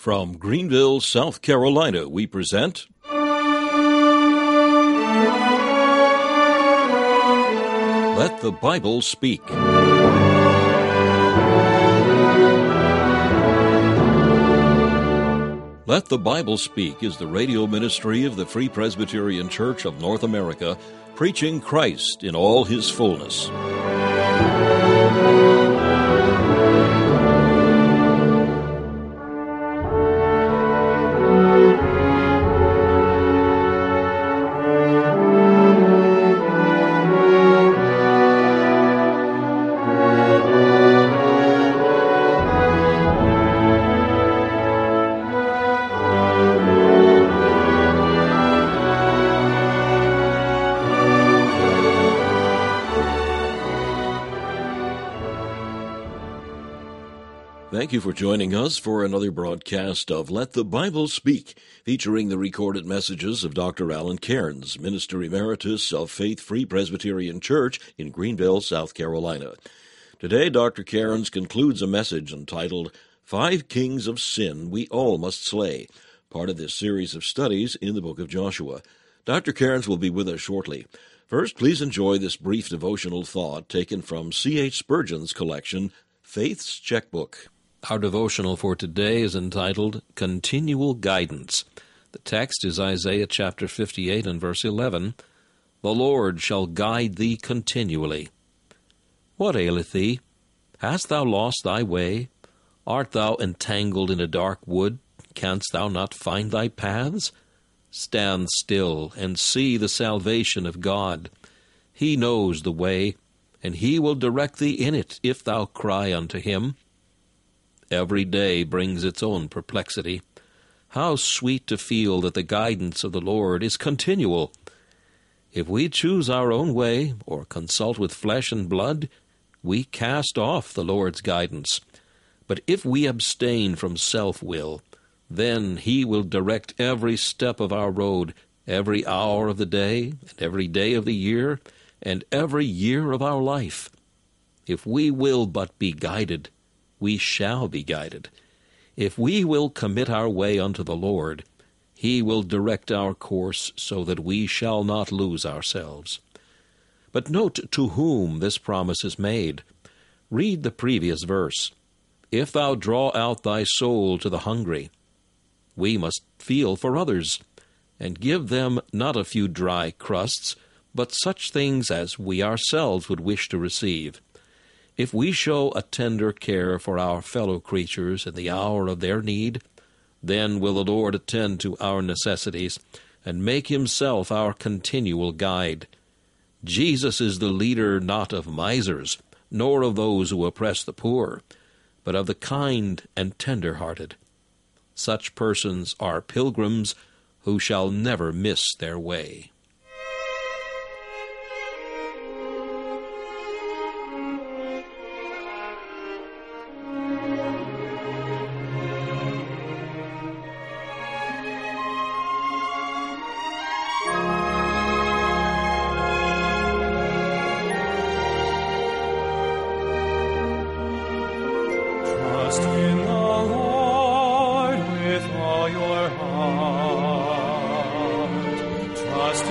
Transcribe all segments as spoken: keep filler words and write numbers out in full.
From Greenville, South Carolina, we present Let the Bible Speak. Let the Bible Speak is the radio ministry of the Free Presbyterian Church of North America, preaching Christ in all his fullness. Thank you for joining us for another broadcast of Let the Bible Speak, featuring the recorded messages of Doctor Alan Cairns, Minister Emeritus of Faith Free Presbyterian Church in Greenville, South Carolina. Today, Doctor Cairns concludes a message entitled, Five Kings of Sin We All Must Slay, part of this series of studies in the book of Joshua. Doctor Cairns will be with us shortly. First, please enjoy this brief devotional thought taken from C H Spurgeon's collection, Faith's Checkbook. Our devotional for today is entitled, Continual Guidance. The text is Isaiah chapter fifty-eight and verse eleven. The Lord shall guide thee continually. What aileth thee? Hast thou lost thy way? Art thou entangled in a dark wood? Canst thou not find thy paths? Stand still and see the salvation of God. He knows the way, and he will direct thee in it if thou cry unto him. Every day brings its own perplexity. How sweet to feel that the guidance of the Lord is continual. If we choose our own way, or consult with flesh and blood, we cast off the Lord's guidance. But if we abstain from self-will, then he will direct every step of our road, every hour of the day, and every day of the year, and every year of our life. If we will but be guided, we shall be guided. If we will commit our way unto the Lord, he will direct our course so that we shall not lose ourselves. But note to whom this promise is made. Read the previous verse. If thou draw out thy soul to the hungry, we must feel for others, and give them not a few dry crusts, but such things as we ourselves would wish to receive. If we show a tender care for our fellow creatures in the hour of their need, then will the Lord attend to our necessities and make himself our continual guide. Jesus is the leader not of misers, nor of those who oppress the poor, but of the kind and tender-hearted. Such persons are pilgrims who shall never miss their way. Trust in the Lord with all your heart. Trust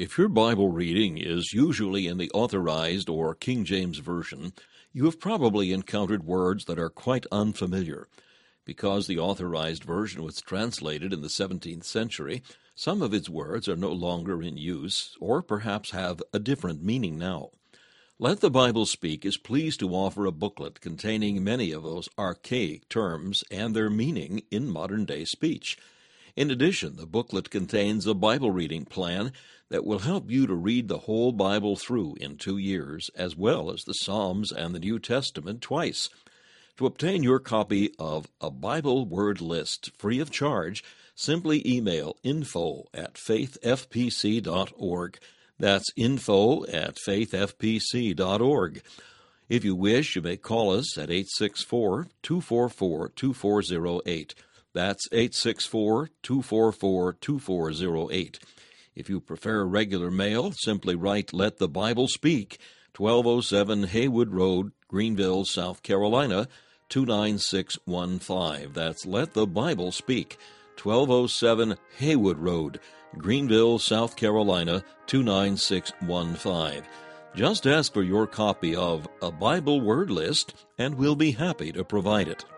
If your Bible reading is usually in the Authorized or King James Version, you have probably encountered words that are quite unfamiliar. Because the Authorized Version was translated in the seventeenth century, some of its words are no longer in use, or perhaps have a different meaning now. Let the Bible Speak is pleased to offer a booklet containing many of those archaic terms and their meaning in modern-day speech. In addition, the booklet contains a Bible reading plan that will help you to read the whole Bible through in two years, as well as the Psalms and the New Testament twice. To obtain your copy of A Bible Word List free of charge, simply email info at faith f p c dot org. That's info at faith f p c dot org. If you wish, you may call us at eight six four, two four four, two four zero eight. That's eight six four, two four four, two four zero eight. If you prefer regular mail, simply write Let the Bible Speak, twelve oh seven Haywood Road, Greenville, South Carolina, two nine six one five. That's Let the Bible Speak, twelve oh seven Haywood Road, Greenville, South Carolina, two nine six one five. Just ask for your copy of A Bible Word List, and we'll be happy to provide it.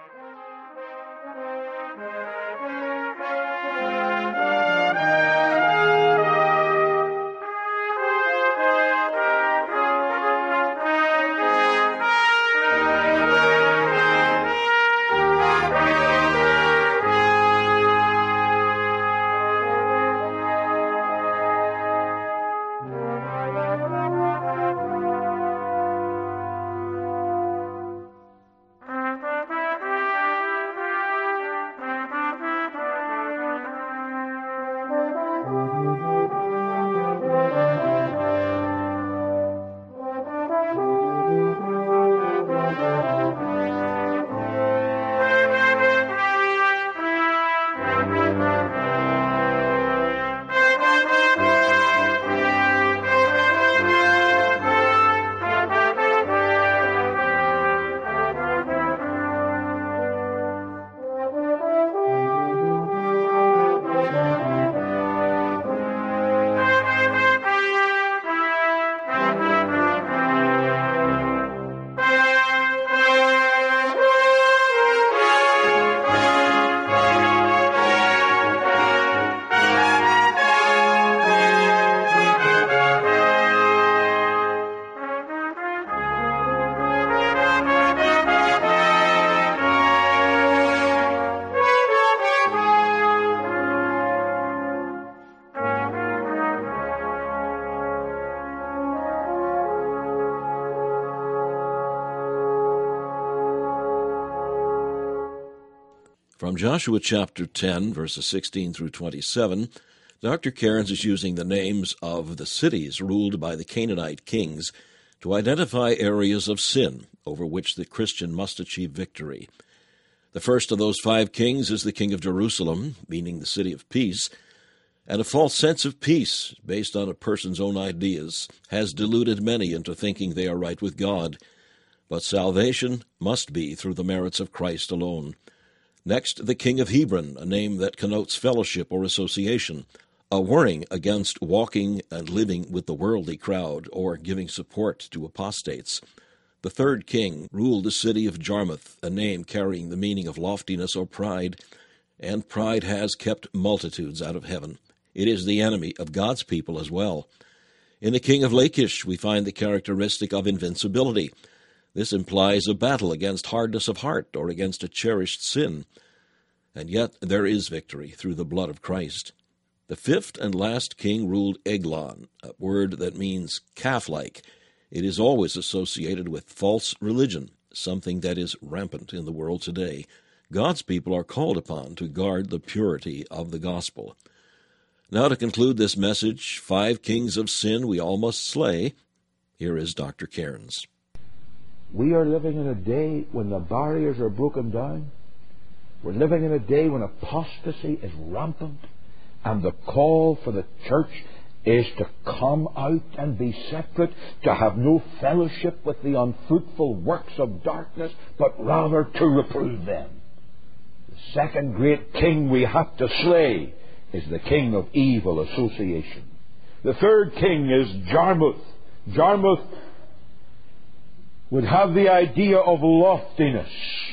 From Joshua chapter ten, verses sixteen through twenty-seven, Doctor Cairns is using the names of the cities ruled by the Canaanite kings to identify areas of sin over which the Christian must achieve victory. The first of those five kings is the king of Jerusalem, meaning the city of peace, and a false sense of peace based on a person's own ideas has deluded many into thinking they are right with God. But salvation must be through the merits of Christ alone. Next, the king of Hebron, a name that connotes fellowship or association, a warning against walking and living with the worldly crowd or giving support to apostates. The third king ruled the city of Jarmuth, a name carrying the meaning of loftiness or pride, and pride has kept multitudes out of heaven. It is the enemy of God's people as well. In the king of Lachish, we find the characteristic of invincibility. This implies a battle against hardness of heart or against a cherished sin. And yet there is victory through the blood of Christ. The fifth and last king ruled Eglon, a word that means calf-like. It is always associated with false religion, something that is rampant in the world today. God's people are called upon to guard the purity of the gospel. Now to conclude this message, five kings of sin we all must slay, here is Doctor Cairns. We are living in a day when the barriers are broken down. We're living in a day when apostasy is rampant, and the call for the church is to come out and be separate, to have no fellowship with the unfruitful works of darkness, but rather to reprove them. The second great king we have to slay is the king of evil association. The third king is Jarmuth. Jarmuth would have the idea of loftiness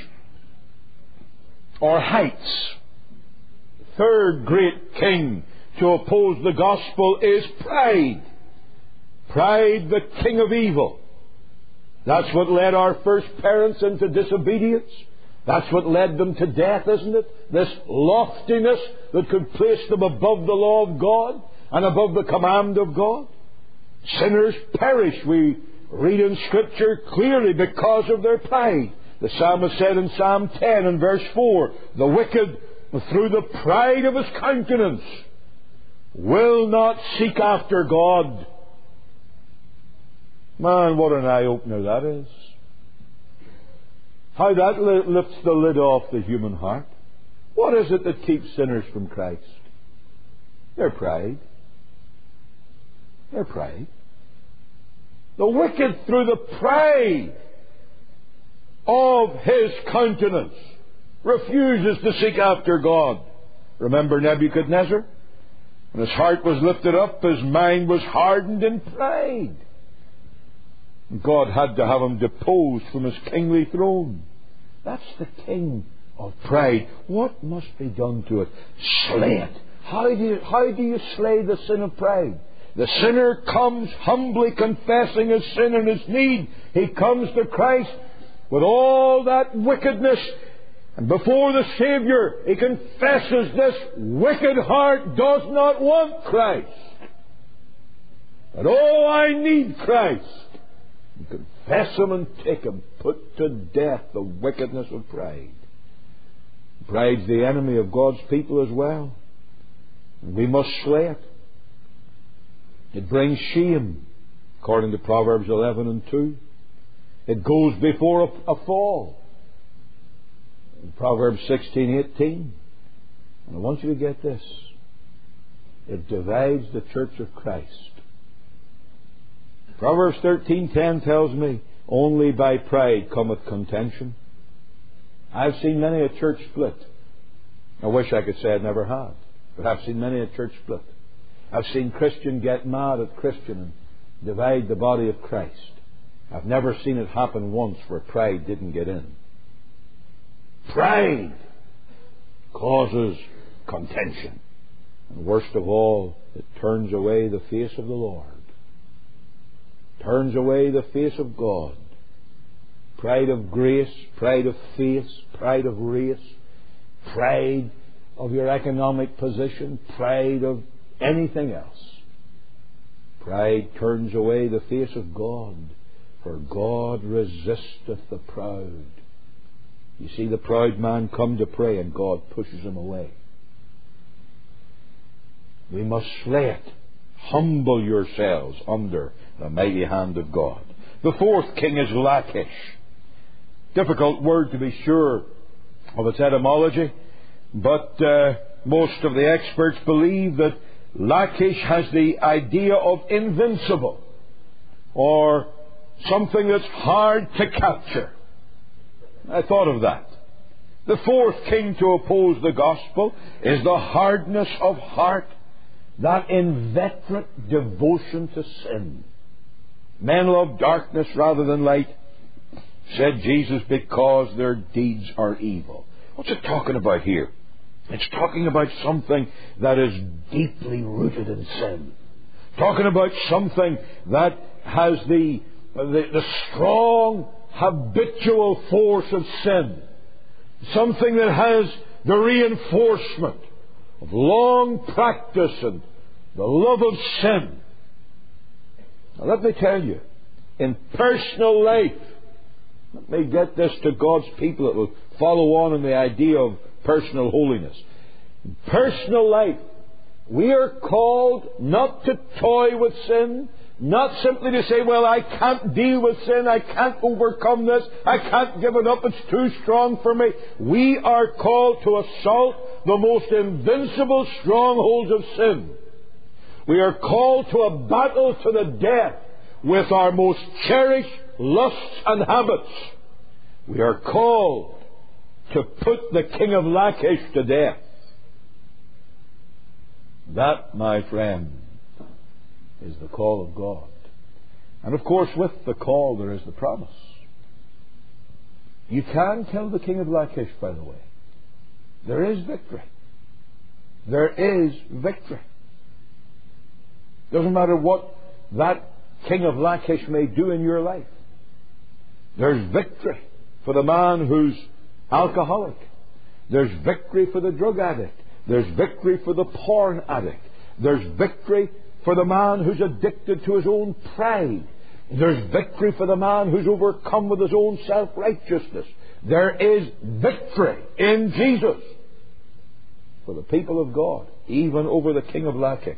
or heights. The third great king to oppose the gospel is pride. Pride, the king of evil. That's what led our first parents into disobedience. That's what led them to death, isn't it? This loftiness that could place them above the law of God and above the command of God. Sinners perish, we read in Scripture clearly, because of their pride. The psalmist said in Psalm ten and verse four, the wicked, through the pride of his countenance, will not seek after God. Man, what an eye-opener that is. How that li- lifts the lid off the human heart. What is it that keeps sinners from Christ? Their pride. Their pride. The wicked, through the pride of his countenance, refuses to seek after God. Remember Nebuchadnezzar? When his heart was lifted up, his mind was hardened in pride. God had to have him deposed from his kingly throne. That's the king of pride. What must be done to it? Slay it. How do you, how do you slay the sin of pride? The sinner comes humbly confessing his sin and his need. He comes to Christ with all that wickedness, and before the Savior he confesses this wicked heart does not want Christ. But oh, I need Christ. You confess him and take him. Put to death the wickedness of pride. Pride's the enemy of God's people as well. And we must slay it. It brings shame, according to Proverbs eleven and two. It goes before a, a fall. In Proverbs sixteen eighteen. And I want you to get this. It divides the church of Christ. Proverbs thirteen ten tells me, only by pride cometh contention. I've seen many a church split. I wish I could say I never have, but I've seen many a church split. I've seen Christian get mad at Christian and divide the body of Christ. I've never seen it happen once where pride didn't get in. Pride causes contention. And worst of all, it turns away the face of the Lord. Turns away the face of God. Pride of grace, pride of face, pride of race, pride of your economic position, pride of anything else. Pride turns away the face of God, for God resisteth the proud. You see the proud man come to pray and God pushes him away. We must slay it. Humble yourselves under the mighty hand of God. The fourth king is Lachish. Difficult word to be sure of its etymology, but uh, most of the experts believe that Lachish has the idea of invincible, or something that's hard to capture. I thought of that. The fourth king to oppose the gospel is the hardness of heart, that inveterate devotion to sin. Men love darkness rather than light, said Jesus, because their deeds are evil. What's it talking about here? It's talking about something that is deeply rooted in sin. Talking about something that has the, the, the strong habitual force of sin. Something that has the reinforcement of long practice and the love of sin. Now let me tell you, in personal life, let me get this to God's people that will follow on in the idea of personal holiness. In personal life, we are called not to toy with sin, not simply to say, well, I can't deal with sin, I can't overcome this, I can't give it up, it's too strong for me. We are called to assault the most invincible strongholds of sin. We are called to a battle to the death with our most cherished lusts and habits. We are called to put the king of Lachish to death. That, my friend, is the call of God. And of course, with the call there is the promise. You can kill the king of Lachish, by the way. There is victory. There is victory. Doesn't matter what that king of Lachish may do in your life. There's victory for the man who's alcoholic. There's victory for the drug addict. There's victory for the porn addict. There's victory for the man who's addicted to his own pride. There's victory for the man who's overcome with his own self-righteousness. There is victory in Jesus for the people of God, even over the king of Lachish.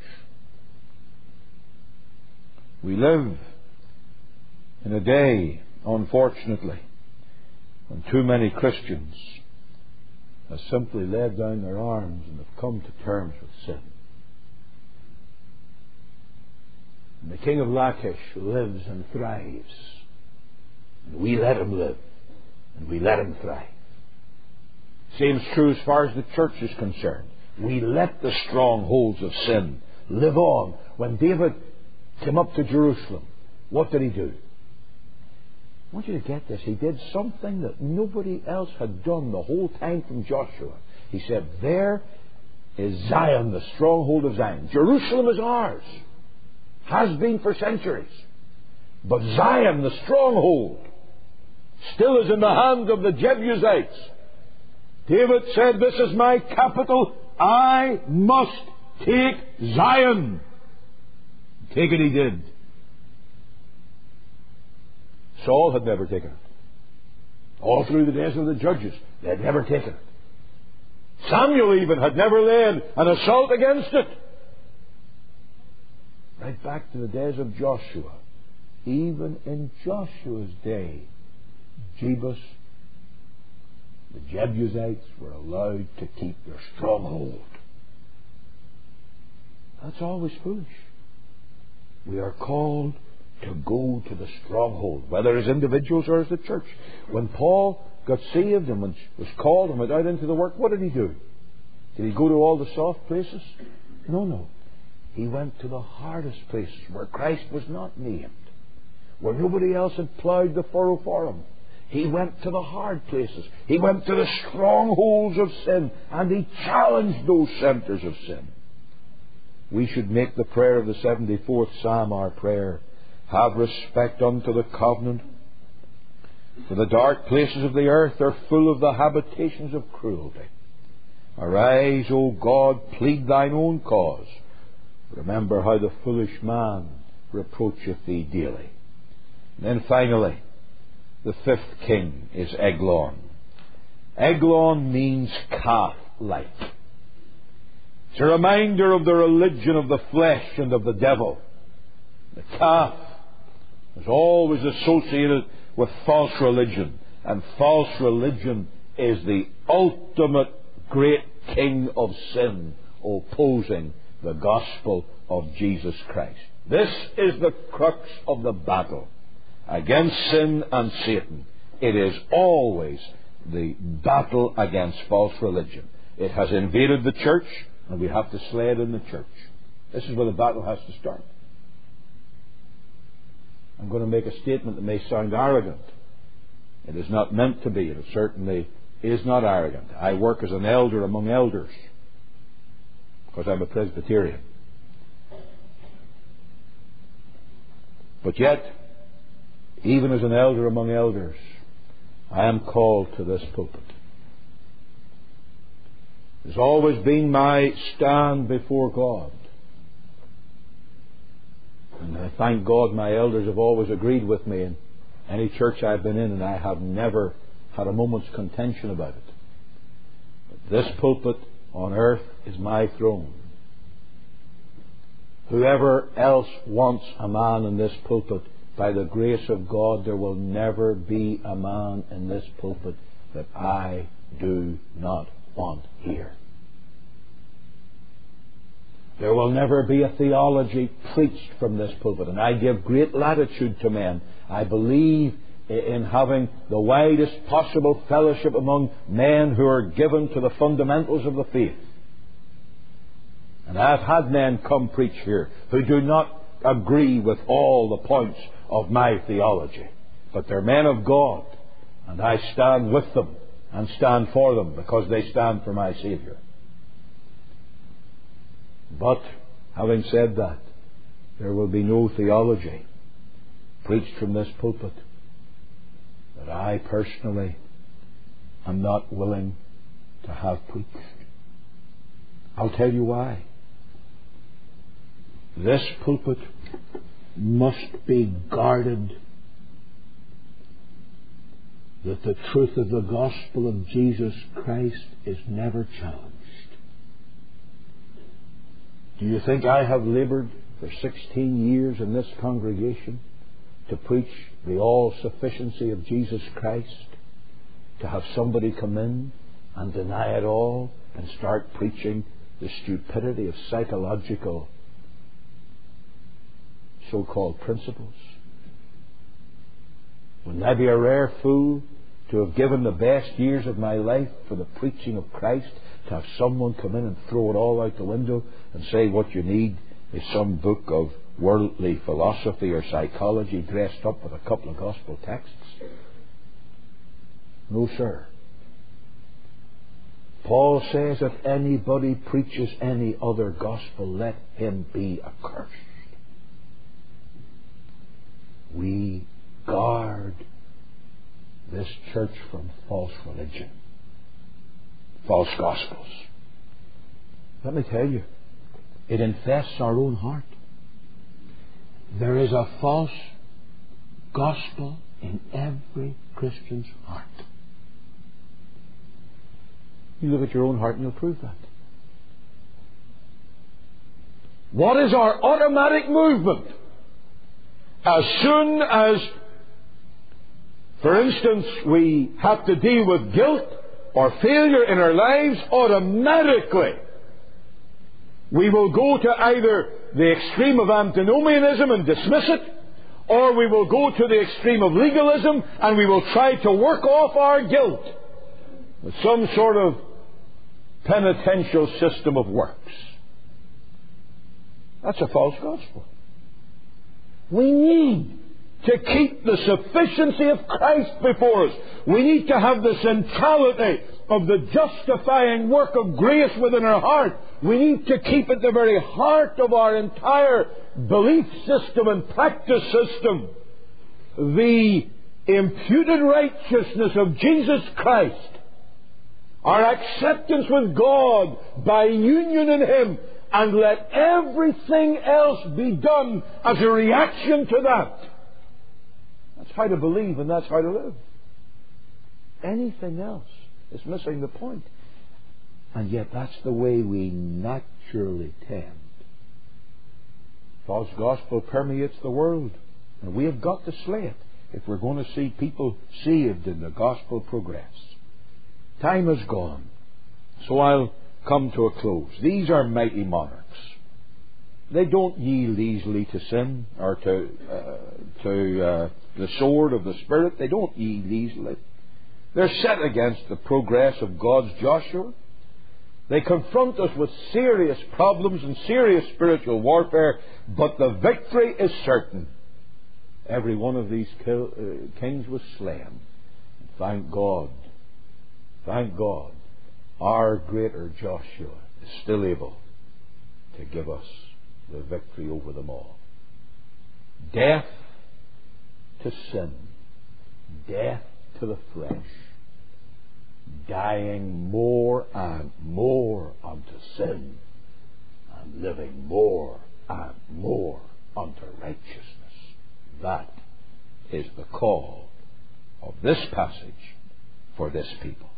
We live in a day, unfortunately, when too many Christians have simply laid down their arms and have come to terms with sin. And the king of Lachish lives and thrives. And we let him live. And we let him thrive. Same's true as far as the church is concerned. We let the strongholds of sin live on. When David came up to Jerusalem, what did he do? I want you to get this. He did something that nobody else had done the whole time from Joshua. He said, there is Zion, the stronghold of Zion. Jerusalem is ours. Has been for centuries. But Zion, the stronghold, still is in the hands of the Jebusites. David said, this is my capital. I must take Zion. Take it he did. Saul had never taken it. All through the days of the judges, they had never taken it. Samuel even had never led an assault against it. Right back to the days of Joshua. Even in Joshua's day, Jebus, the Jebusites, were allowed to keep their stronghold. That's always foolish. We are called to go to the stronghold, whether as individuals or as the church. When Paul got saved and was called and went out into the work, what did he do? Did he go to all the soft places? No, no. He went to the hardest places where Christ was not named, where nobody else had ploughed the furrow for him. He went to the hard places. He went to the strongholds of sin, and he challenged those centers of sin. We should make the prayer of the seventy-fourth Psalm our prayer. Have respect unto the covenant, for the dark places of the earth are full of the habitations of cruelty. Arise, O God, plead thine own cause. Remember how the foolish man reproacheth thee daily. And then finally, the fifth king is Eglon. Eglon means calf-like. It's a reminder of the religion of the flesh and of the devil. The calf is always associated with false religion, and false religion is the ultimate great king of sin, opposing the gospel of Jesus Christ. This is the crux of the battle against sin and Satan. It is always the battle against false religion. It has invaded the church, and we have to slay it in the church. This is where the battle has to start. I'm going to make a statement that may sound arrogant. It is not meant to be. It certainly is not arrogant. I work as an elder among elders because I'm a Presbyterian. But yet, even as an elder among elders, I am called to this pulpit. It's always been my stand before God. And I thank God my elders have always agreed with me in any church I've been in, and I have never had a moment's contention about it. But this pulpit on earth is my throne. Whoever else wants a man in this pulpit, by the grace of God, there will never be a man in this pulpit that I do not want here. There will never be a theology preached from this pulpit, and I give great latitude to men. I believe in having the widest possible fellowship among men who are given to the fundamentals of the faith. And I've had men come preach here who do not agree with all the points of my theology, but they're men of God, and I stand with them and stand for them because they stand for my Saviour. But, having said that, there will be no theology preached from this pulpit that I personally am not willing to have preached. I'll tell you why. This pulpit must be guarded that the truth of the gospel of Jesus Christ is never challenged. Do you think I have laboured for sixteen years in this congregation to preach the all-sufficiency of Jesus Christ, to have somebody come in and deny it all and start preaching the stupidity of psychological so-called principles? Wouldn't I be a rare fool to have given the best years of my life for the preaching of Christ, to have someone come in and throw it all out the window and say what you need is some book of worldly philosophy or psychology dressed up with a couple of gospel texts? No, sir. Paul says, if anybody preaches any other gospel, let him be accursed. We guard this church from false religion, false gospels. Let me tell you, it infests our own heart. There is a false gospel in every Christian's heart. You look at your own heart and you'll prove that. What is our automatic movement? As soon as, for instance, we have to deal with guilt or failure in our lives, automatically we will go to either the extreme of antinomianism and dismiss it, or we will go to the extreme of legalism and we will try to work off our guilt with some sort of penitential system of works. That's a false gospel. We need to keep the sufficiency of Christ before us. We need to have the centrality of the justifying work of grace within our heart. We need to keep at the very heart of our entire belief system and practice system the imputed righteousness of Jesus Christ, our acceptance with God by union in Him, and let everything else be done as a reaction to that. That's how to believe and that's how to live. Anything else is missing the point. And yet that's the way we naturally tend. False gospel permeates the world, and we have got to slay it if we're going to see people saved and the gospel progress. Time is gone, so I'll come to a close. These are mighty monarchs. They don't yield easily to sin or to uh, to uh, the sword of the Spirit. They don't yield easily. They're set against the progress of God's Joshua. They confront us with serious problems and serious spiritual warfare, but the victory is certain. Every one of these kill, uh, kings was slain. Thank God. Thank God. Our greater Joshua is still able to give us the victory over them all. Death to sin, death to the flesh, dying more and more unto sin, and living more and more unto righteousness. That is the call of this passage for this people.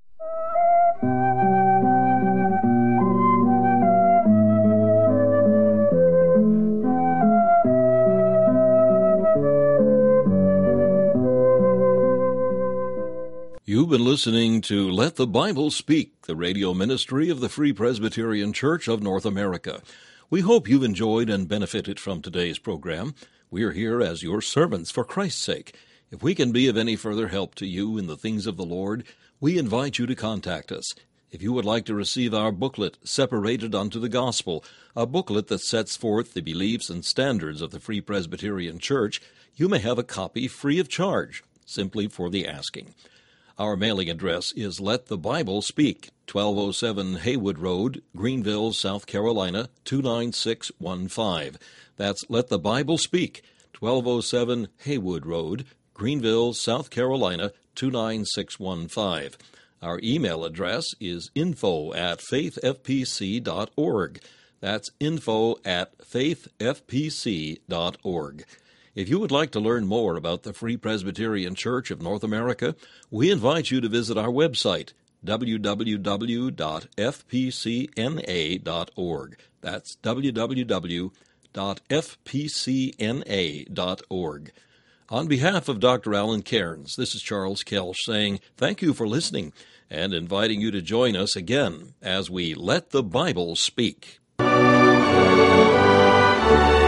You've been listening to Let the Bible Speak, the radio ministry of the Free Presbyterian Church of North America. We hope you've enjoyed and benefited from today's program. We are here as your servants for Christ's sake. If we can be of any further help to you in the things of the Lord, we invite you to contact us. If you would like to receive our booklet, Separated Unto the Gospel, a booklet that sets forth the beliefs and standards of the Free Presbyterian Church, you may have a copy free of charge, simply for the asking. Our mailing address is Let the Bible Speak, twelve oh seven Haywood Road, Greenville, South Carolina, two nine six one five. That's Let the Bible Speak, twelve oh seven Haywood Road, Greenville, South Carolina, two nine six one five. Our email address is info at faith f p c dot org. That's info at faith f p c dot org. If you would like to learn more about the Free Presbyterian Church of North America, we invite you to visit our website, w w w dot f p c n a dot org. That's w w w dot f p c n a dot org. On behalf of Doctor Alan Cairns, this is Charles Kelsch saying thank you for listening and inviting you to join us again as we Let the Bible Speak.